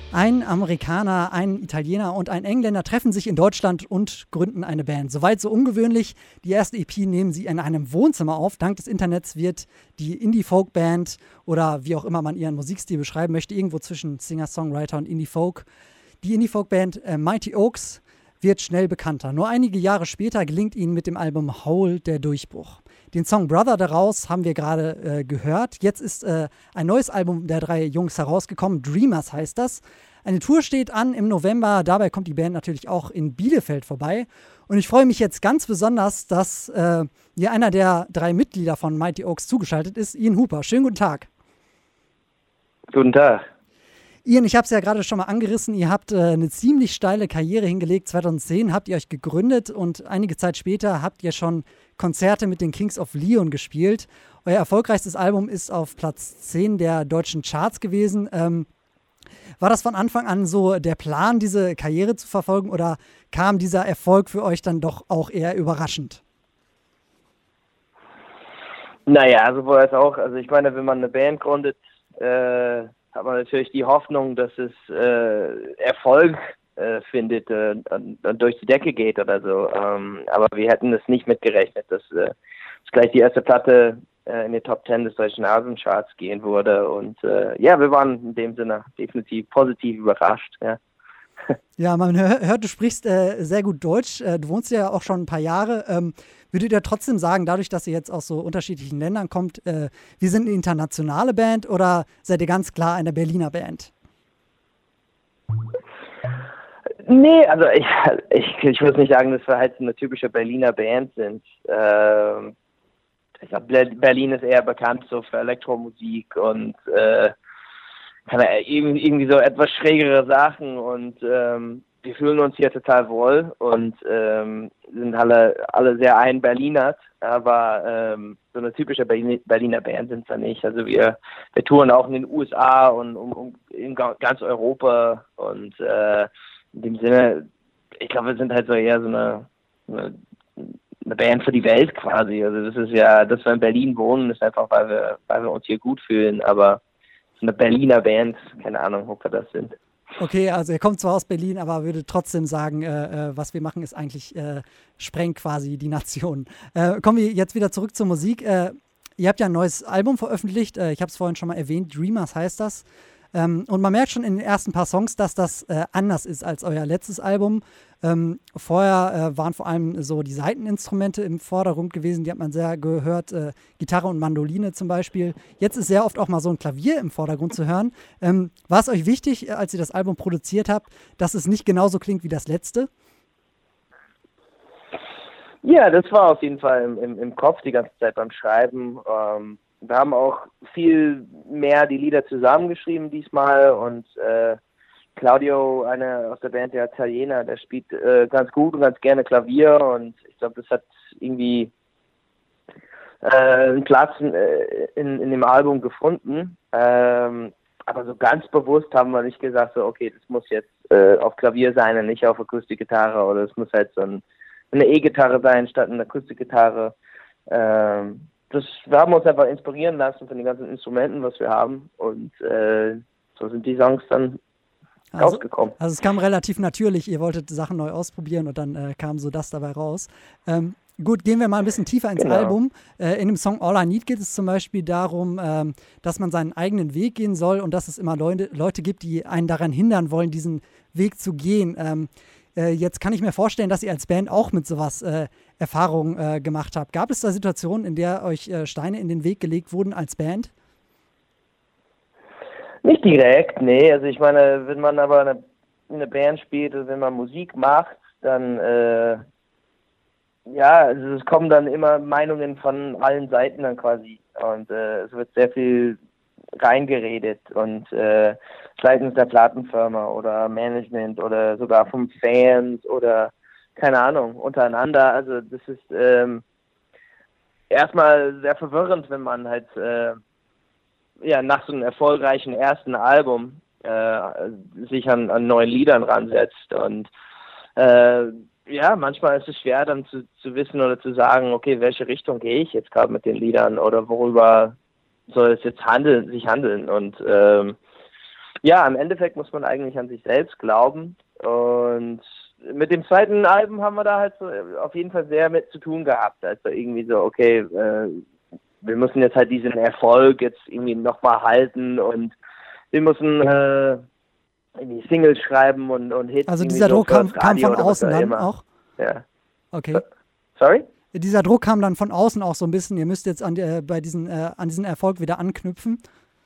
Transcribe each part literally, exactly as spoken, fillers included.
Ein Amerikaner, ein Italiener und ein Engländer treffen sich in Deutschland und gründen eine Band. Soweit so ungewöhnlich. Die erste E P nehmen sie in einem Wohnzimmer auf. Dank des Internets wird die Indie-Folk-Band oder wie auch immer man ihren Musikstil beschreiben möchte, irgendwo zwischen Singer-Songwriter und Indie-Folk. Die Indie-Folk-Band äh, Mighty Oaks wird schnell bekannter. Nur einige Jahre später gelingt ihnen mit dem Album Howl der Durchbruch. Den Song Brother daraus haben wir gerade äh, gehört. Jetzt ist äh, ein neues Album der drei Jungs herausgekommen. Dreamers heißt das. Eine Tour steht an im November. Dabei kommt die Band natürlich auch in Bielefeld vorbei. Und ich freue mich jetzt ganz besonders, dass äh, hier einer der drei Mitglieder von Mighty Oaks zugeschaltet ist, Ian Hooper. Schönen guten Tag. Guten Tag. Ian, ich habe es ja gerade schon mal angerissen, ihr habt äh, eine ziemlich steile Karriere hingelegt. zweitausendzehn habt ihr euch gegründet und einige Zeit später habt ihr schon Konzerte mit den Kings of Leon gespielt. Euer erfolgreichstes Album ist auf Platz zehn der deutschen Charts gewesen. Ähm, war das von Anfang an so der Plan, diese Karriere zu verfolgen, oder kam dieser Erfolg für euch dann doch auch eher überraschend? Naja, sowohl als auch. Also ich meine, wenn man eine Band gründet, äh, hat man natürlich die Hoffnung, dass es äh, Erfolg äh, findet, äh, und, und durch die Decke geht oder so. Ähm, aber wir hätten es nicht mitgerechnet, dass, äh, dass gleich die erste Platte äh, in die Top Ten des deutschen Albencharts gehen würde. Und äh, ja, wir waren in dem Sinne definitiv positiv überrascht. Ja, ja, man hör, hört, du sprichst äh, sehr gut Deutsch. Äh, du wohnst ja auch schon ein paar Jahre. Ähm, würdet ihr trotzdem sagen, dadurch, dass ihr jetzt aus so unterschiedlichen Ländern kommt, äh, wir sind eine internationale Band, oder seid ihr ganz klar eine Berliner Band? Nee, also ich, ich, ich würde nicht sagen, dass wir halt eine typische Berliner Band sind. Ähm, ich glaube, Berlin ist eher bekannt so für Elektromusik und äh, irgendwie so etwas schrägere Sachen, und ähm, wir fühlen uns hier total wohl und ähm, sind alle alle sehr ein-Berlinert, aber ähm, so eine typische Berliner Band sind wir nicht. Also wir wir touren auch in den U S A und um, um, in ganz Europa, und äh, in dem Sinne, ich glaube, wir sind halt so eher so eine, eine eine Band für die Welt quasi. Also das ist ja, dass wir in Berlin wohnen, ist einfach, weil wir weil wir uns hier gut fühlen, aber so eine Berliner Band, keine Ahnung, ob wir das sind. Okay, also ihr kommt zwar aus Berlin, aber würdet trotzdem sagen, äh, was wir machen, ist eigentlich, äh, sprengt quasi die Nation. Äh, kommen wir jetzt wieder zurück zur Musik. Äh, ihr habt ja ein neues Album veröffentlicht, äh, ich habe es vorhin schon mal erwähnt, Dreamers heißt das. Ähm, und man merkt schon in den ersten paar Songs, dass das äh, anders ist als euer letztes Album. Ähm, vorher äh, waren vor allem so die Saiteninstrumente im Vordergrund gewesen, die hat man sehr gehört, äh, Gitarre und Mandoline zum Beispiel. Jetzt ist sehr oft auch mal so ein Klavier im Vordergrund zu hören. Ähm, war es euch wichtig, als ihr das Album produziert habt, dass es nicht genauso klingt wie das letzte? Ja, das war auf jeden Fall im, im, im Kopf die ganze Zeit beim Schreiben. Ähm, wir haben auch viel mehr die Lieder zusammengeschrieben diesmal, und äh, Claudio, einer aus der Band, der Italiener, der spielt äh, ganz gut und ganz gerne Klavier, und ich glaube, das hat irgendwie äh, einen Platz in, in, in dem Album gefunden. Ähm, aber so ganz bewusst haben wir nicht gesagt, so okay, das muss jetzt äh, auf Klavier sein und nicht auf Akustikgitarre, oder es muss halt so ein, eine E-Gitarre sein statt eine Akustikgitarre. Ähm, das, wir haben uns einfach inspirieren lassen von den ganzen Instrumenten, was wir haben, und äh, so sind die Songs dann Also, rausgekommen. also es kam relativ natürlich, ihr wolltet Sachen neu ausprobieren und dann äh, kam so das dabei raus. Ähm, gut, gehen wir mal ein bisschen tiefer ins Genau. Album. Äh, in dem Song All I Need geht es zum Beispiel darum, ähm, dass man seinen eigenen Weg gehen soll und dass es immer Leute, Leute gibt, die einen daran hindern wollen, diesen Weg zu gehen. Ähm, äh, jetzt kann ich mir vorstellen, dass ihr als Band auch mit sowas äh, Erfahrungen äh, gemacht habt. Gab es da Situationen, in der euch äh, Steine in den Weg gelegt wurden als Band? Nicht direkt, nee. Also ich meine, wenn man aber eine, eine Band spielt, also wenn man Musik macht, dann äh, ja, also es kommen dann immer Meinungen von allen Seiten dann quasi, und äh, es wird sehr viel reingeredet, und äh, seitens der Plattenfirma oder Management oder sogar von Fans oder keine Ahnung, untereinander. Also das ist ähm, erstmal sehr verwirrend, wenn man halt äh, ja, nach so einem erfolgreichen ersten Album äh, sich an, an neuen Liedern ransetzt, und äh, ja, manchmal ist es schwer dann zu, zu wissen oder zu sagen, okay, welche Richtung gehe ich jetzt gerade mit den Liedern oder worüber soll es jetzt handeln, sich handeln, und ähm, Ja, im Endeffekt muss man eigentlich an sich selbst glauben. Und mit dem zweiten Album haben wir da halt so auf jeden Fall sehr mit zu tun gehabt. Also irgendwie so, okay, äh, wir müssen jetzt halt diesen Erfolg jetzt irgendwie nochmal halten und wir müssen äh, irgendwie Singles schreiben und, und Hits. Also dieser so Druck kam, kam von außen dann immer. auch? Ja. Okay. Sorry? Dieser Druck kam dann von außen auch so ein bisschen, ihr müsst jetzt an, äh, bei diesen, äh, an diesen Erfolg wieder anknüpfen.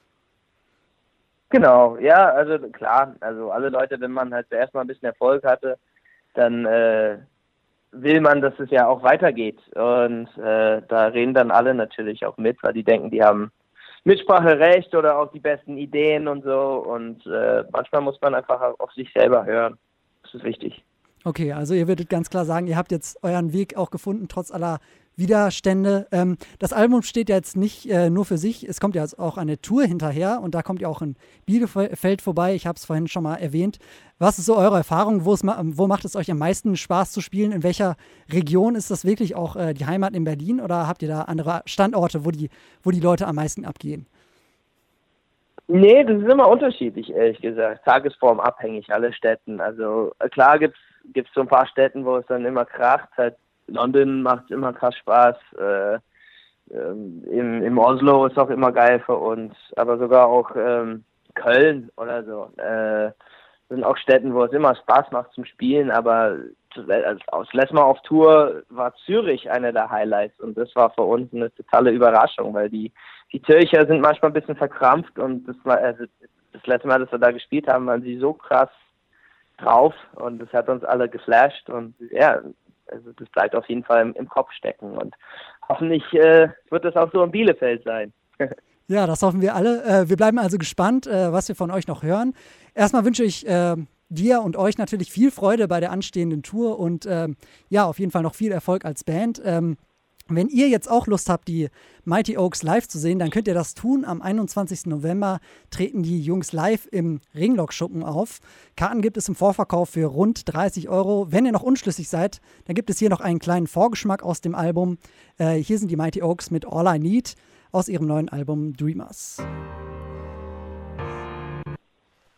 Genau, ja, also klar, also alle Leute, wenn man halt zuerst mal ein bisschen Erfolg hatte, dann äh, will man, dass es ja auch weitergeht. Und äh, da reden dann alle natürlich auch mit, weil die denken, die haben Mitspracherecht oder auch die besten Ideen und so. Und äh, manchmal muss man einfach auf sich selber hören. Das ist wichtig. Okay, also ihr würdet ganz klar sagen, ihr habt jetzt euren Weg auch gefunden, trotz aller Widerstände. Ähm, das Album steht ja jetzt nicht äh, nur für sich, es kommt ja auch eine Tour hinterher und da kommt ihr auch in Bielefeld vorbei, ich habe es vorhin schon mal erwähnt. Was ist so eure Erfahrung, wo, es ma- wo macht es euch am meisten Spaß zu spielen? In welcher Region ist das wirklich auch äh, die Heimat in Berlin oder habt ihr da andere Standorte, wo die, wo die Leute am meisten abgehen? Nee, das ist immer unterschiedlich, ehrlich gesagt. Tagesformabhängig, alle Städten. Also klar gibt's gibt's so ein paar Städten, wo es dann immer kracht. Halt London macht immer krass Spaß. Äh, ähm, im, Im Oslo ist auch immer geil für uns. Aber sogar auch ähm, Köln oder so. Äh, sind auch Städten, wo es immer Spaß macht zum Spielen. Aber das letzte Mal auf Tour war Zürich einer der Highlights. Und das war für uns eine totale Überraschung, weil die Die Zürcher sind manchmal ein bisschen verkrampft und das, war, also das letzte Mal, dass wir da gespielt haben, waren sie so krass drauf und das hat uns alle geflasht und ja, also das bleibt auf jeden Fall im, im Kopf stecken und hoffentlich äh, wird das auch so in Bielefeld sein. Ja, das hoffen wir alle. Äh, wir bleiben also gespannt, äh, was wir von euch noch hören. Erstmal wünsche ich äh, dir und euch natürlich viel Freude bei der anstehenden Tour und äh, ja, auf jeden Fall noch viel Erfolg als Band. Ähm, Wenn ihr jetzt auch Lust habt, die Mighty Oaks live zu sehen, dann könnt ihr das tun. Am einundzwanzigsten November treten die Jungs live im Ringlock-Schuppen auf. Karten gibt es im Vorverkauf für rund dreißig Euro. Wenn ihr noch unschlüssig seid, dann gibt es hier noch einen kleinen Vorgeschmack aus dem Album. Äh, hier sind die Mighty Oaks mit All I Need aus ihrem neuen Album Dreamers.